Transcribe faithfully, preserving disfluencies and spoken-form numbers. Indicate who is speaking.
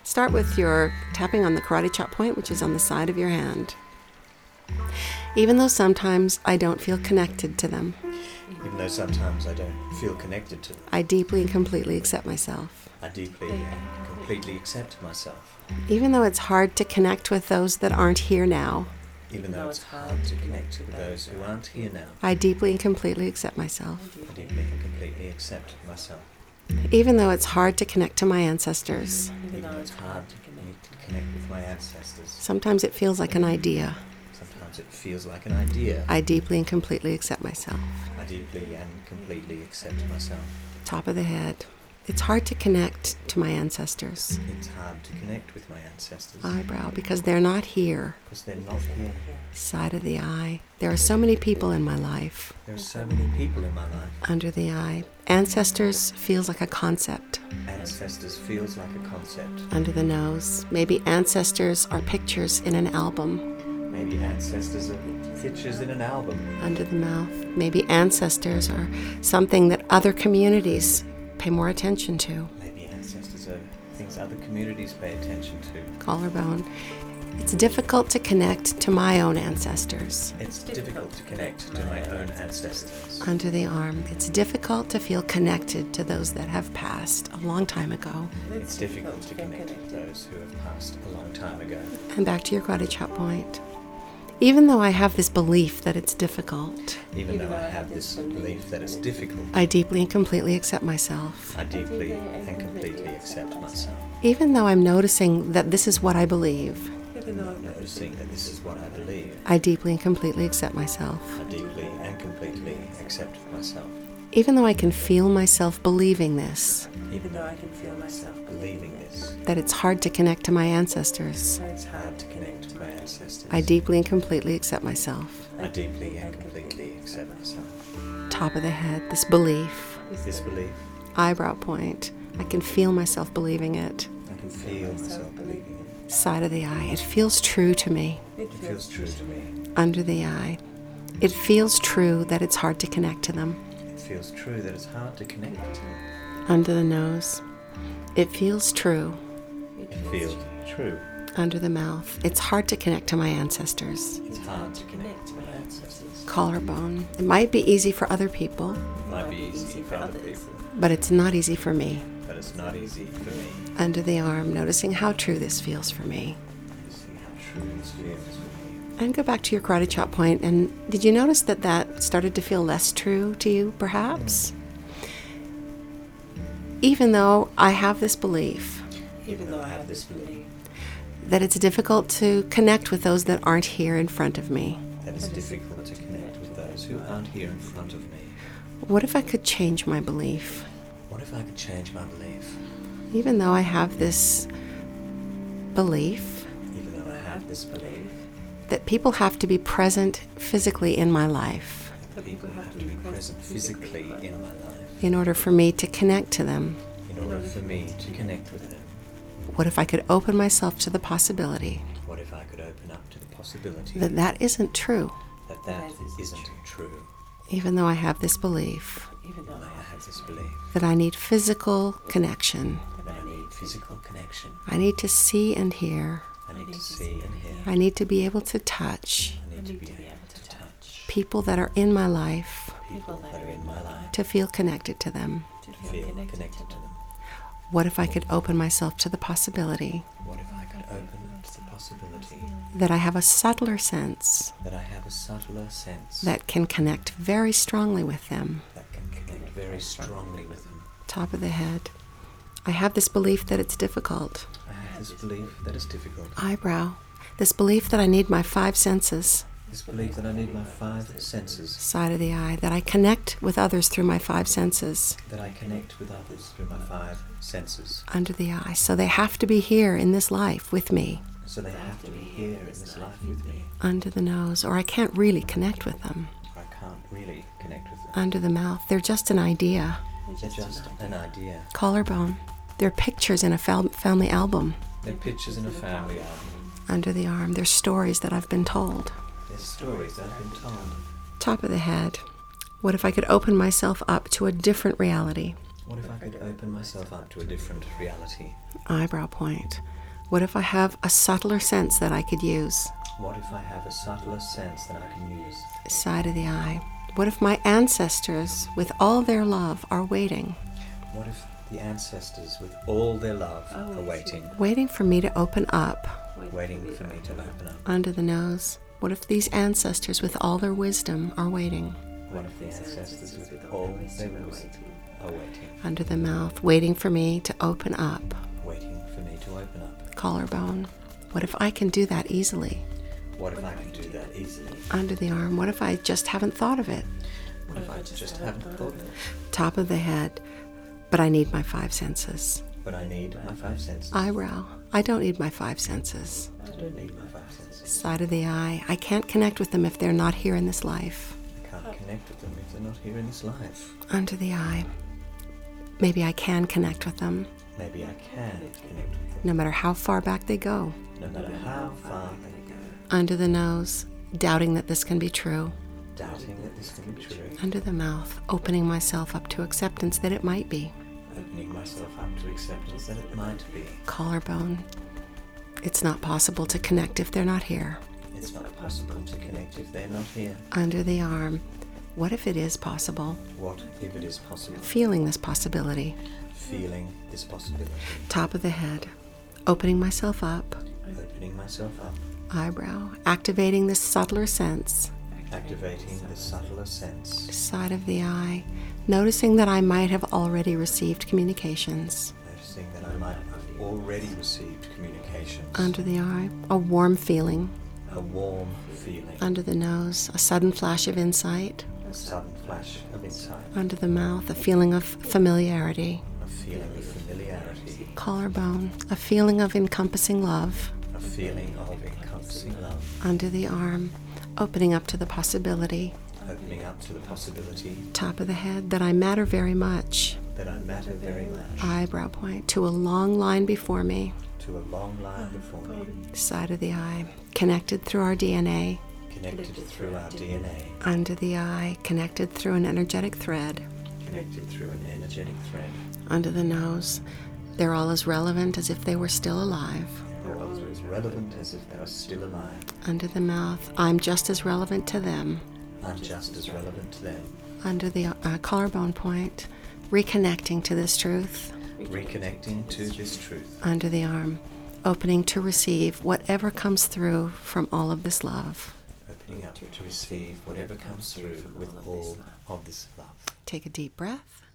Speaker 1: Start with your tapping on the karate chop point, which is on the side of your hand. Even though sometimes I don't feel connected to them,
Speaker 2: Even though sometimes I don't feel connected to them,
Speaker 1: I deeply and completely accept myself.
Speaker 2: I deeply and completely accept myself.
Speaker 1: Even though it's hard to connect with those that aren't here now,
Speaker 2: Even though it's hard to connect with those who aren't here now,
Speaker 1: I deeply and completely accept myself.
Speaker 2: I deeply and completely accept myself.
Speaker 1: Even though it's hard to connect to my ancestors,
Speaker 2: Even though it's hard to connect, to connect with my ancestors,
Speaker 1: sometimes it feels like an idea.
Speaker 2: sometimes it feels like an idea.
Speaker 1: I deeply and completely accept myself.
Speaker 2: I deeply and completely accept myself.
Speaker 1: Top of the head. It's hard to connect to my ancestors.
Speaker 2: It's hard to connect with my ancestors
Speaker 1: Eyebrow, because they're not here.
Speaker 2: because they're not here.
Speaker 1: Side of the eye. There are so many people in my life.
Speaker 2: There are so many people in my life.
Speaker 1: Under the eye. Ancestors feels like a concept.
Speaker 2: Ancestors feels like a concept.
Speaker 1: Under the nose. Maybe ancestors are pictures in an album.
Speaker 2: Maybe ancestors are pictures in an album.
Speaker 1: Under the mouth. Maybe ancestors are something that other communities pay more attention to.
Speaker 2: Maybe ancestors are things other communities pay attention to.
Speaker 1: Collarbone. It's difficult to connect to my own ancestors.
Speaker 2: It's difficult to connect to my own ancestors.
Speaker 1: Under the arm. It's difficult to feel connected to those that have passed a long time ago.
Speaker 2: It's difficult to connect with those who have passed a long time ago.
Speaker 1: And back to your karate chop point. Even though I have this belief that it's difficult,
Speaker 2: Even though I have this belief that it's difficult,
Speaker 1: I deeply and completely accept myself.
Speaker 2: I deeply and completely accept myself.
Speaker 1: Even though I'm noticing that this is what I believe,
Speaker 2: Even though I'm noticing that this is what I believe,
Speaker 1: I deeply and completely accept myself.
Speaker 2: I deeply and completely accept myself.
Speaker 1: Even though I can feel myself believing this,
Speaker 2: Even though I can feel myself believing this,
Speaker 1: that it's hard to connect to my ancestors,
Speaker 2: it's hard to connect to my ancestors.
Speaker 1: I deeply and completely accept myself.
Speaker 2: I deeply and completely accept myself.
Speaker 1: Top of the head, this belief.
Speaker 2: This belief,
Speaker 1: Eyebrow point. I can feel myself believing it.
Speaker 2: I can feel myself believing it.
Speaker 1: Side of the eye. It feels true to me.
Speaker 2: It feels true to me.
Speaker 1: Under the eye. It feels true that it's hard to connect to them.
Speaker 2: It feels true that it's hard to connect to.
Speaker 1: Under the nose. It feels true.
Speaker 2: It feels true.
Speaker 1: Under the mouth. It's hard to connect to my ancestors.
Speaker 2: It's hard to connect to my ancestors.
Speaker 1: Collarbone. It might be easy for other people,
Speaker 2: It might be easy for other people,
Speaker 1: but it's not easy for me.
Speaker 2: but it's not easy for me.
Speaker 1: Under the arm, noticing how true this feels for me.
Speaker 2: To see how true this feels for me.
Speaker 1: And go back to your karate chop point, and did you notice that that started to feel less true to you, perhaps? Even though I have this belief
Speaker 2: Even though I have this belief
Speaker 1: that it's difficult to connect with those that aren't here in front of me,
Speaker 2: that it's difficult to connect with those who aren't here in front of me,
Speaker 1: what if I could change my belief?
Speaker 2: what if I could change my belief?
Speaker 1: Even though I have this belief
Speaker 2: Even though I have this belief
Speaker 1: that people have to be present physically in my life
Speaker 2: that people have to be present physically in my life
Speaker 1: in order for me to connect to them,
Speaker 2: in order for me to connect with them,
Speaker 1: what if I could open myself to the possibility
Speaker 2: what if I could open up to the possibility
Speaker 1: that that isn't true?
Speaker 2: that that isn't true?
Speaker 1: Even though I have this belief
Speaker 2: Even though I have this belief
Speaker 1: that I need physical connection,
Speaker 2: that I need physical connection,
Speaker 1: I need to see and hear,
Speaker 2: I need to see and hear,
Speaker 1: I need to be able to touch
Speaker 2: I need to be able to touch
Speaker 1: people that are in my life,
Speaker 2: people that are in my life,
Speaker 1: to feel connected to them.
Speaker 2: to feel connected to them.
Speaker 1: What if I could open myself to the possibility
Speaker 2: What if I could open up to the possibility
Speaker 1: that I have a subtler sense
Speaker 2: that I have a subtler sense
Speaker 1: that can connect very strongly with them?
Speaker 2: that can connect very strongly with them?
Speaker 1: Top of the head. I have this belief that it's difficult.
Speaker 2: I have this belief that it's difficult.
Speaker 1: Eyebrow. This belief that I need my five senses.
Speaker 2: This belief that I need my five senses,
Speaker 1: Side of the eye. That I connect with others through my five senses.
Speaker 2: that I connect with others through my five senses.
Speaker 1: Under the eye. So they have to be here in this life with me.
Speaker 2: So they have to be here in this life with me.
Speaker 1: Under the nose. Or I can't really connect with them.
Speaker 2: I can't really connect with them.
Speaker 1: Under the mouth. They're just an idea.
Speaker 2: They're just an idea.
Speaker 1: Collarbone. They're pictures in a fam- family album.
Speaker 2: They're pictures in a family album.
Speaker 1: Under the arm. They're stories that I've been told.
Speaker 2: They're stories that have been told.
Speaker 1: Top of the head. What if I could open myself up to a different reality?
Speaker 2: What if I could open myself up to a different reality?
Speaker 1: Eyebrow point. What if I have a subtler sense that I could use?
Speaker 2: What if I have a subtler sense that I can use?
Speaker 1: Side of the eye. What if my ancestors, with all their love, are waiting?
Speaker 2: What if the ancestors, with all their love, are waiting,
Speaker 1: Waiting for me to open up
Speaker 2: waiting for me to open up?
Speaker 1: under the nose? What if these ancestors, with all their wisdom, are waiting?
Speaker 2: What if the ancestors, with all their wisdom, are waiting,
Speaker 1: Under the mouth, waiting for me to open up?
Speaker 2: waiting for me to open up?
Speaker 1: Collarbone. What if I can do that easily?
Speaker 2: What if I can do that easily?
Speaker 1: Under the arm. What if I just haven't thought of it?
Speaker 2: What if I just haven't thought of it?
Speaker 1: Top of the head. But I need my five senses.
Speaker 2: But I need my five senses.
Speaker 1: Eyebrow. I don't need my five senses.
Speaker 2: I don't need my five senses.
Speaker 1: Side of the eye. I can't connect with them if they're not here in this life.
Speaker 2: I can't connect with them if they're not here in this life.
Speaker 1: Under the eye. Maybe I can connect with them,
Speaker 2: Maybe I can connect with them,
Speaker 1: no matter how far back they go.
Speaker 2: no matter how far they go.
Speaker 1: Under the nose. Doubting that this can be true.
Speaker 2: Doubting that this can be true.
Speaker 1: Under the mouth. Opening myself up to acceptance that it might be.
Speaker 2: Opening myself up to acceptance that it might be.
Speaker 1: Collarbone. It's not possible to connect if they're not here.
Speaker 2: It's not possible to connect if they're not here.
Speaker 1: Under the arm. What if it is possible?
Speaker 2: What if it is possible?
Speaker 1: Feeling this possibility.
Speaker 2: Feeling this possibility.
Speaker 1: Top of the head. Opening myself up.
Speaker 2: Opening myself up.
Speaker 1: Eyebrow. Activating this subtler sense.
Speaker 2: Activating the subtler sense.
Speaker 1: Side of the eye. Noticing that I might have already received communications.
Speaker 2: Noticing that I might have already received communications.
Speaker 1: Under the eye. A warm feeling.
Speaker 2: A warm feeling.
Speaker 1: Under the nose. A sudden flash of insight.
Speaker 2: A sudden flash of insight.
Speaker 1: Under the mouth. A feeling of familiarity.
Speaker 2: A feeling of familiarity.
Speaker 1: Collarbone. A feeling of encompassing love.
Speaker 2: A feeling of encompassing love.
Speaker 1: Under the arm. Opening up to the possibility.
Speaker 2: Opening up to the possibility
Speaker 1: Top of the head. That I matter very much.
Speaker 2: that I matter very much.
Speaker 1: Eyebrow point. To a long line before me.
Speaker 2: To a long line before me.
Speaker 1: Side of the eye. Connected through our D N A.
Speaker 2: Connected through our D N A.
Speaker 1: Under the eye. Connected through an energetic thread.
Speaker 2: Connected through an energetic thread.
Speaker 1: Under the nose. They're all as relevant as if they were still alive.
Speaker 2: They're all as relevant as if they are still alive.
Speaker 1: Under the mouth. I'm just as relevant to them.
Speaker 2: I'm just as relevant to them.
Speaker 1: Under the uh, collarbone point. Reconnecting to this truth.
Speaker 2: Reconnecting to this truth.
Speaker 1: Under the arm. Opening to receive whatever comes through from all of this love.
Speaker 2: Opening up to receive whatever comes through with all of this love.
Speaker 1: Take a deep breath.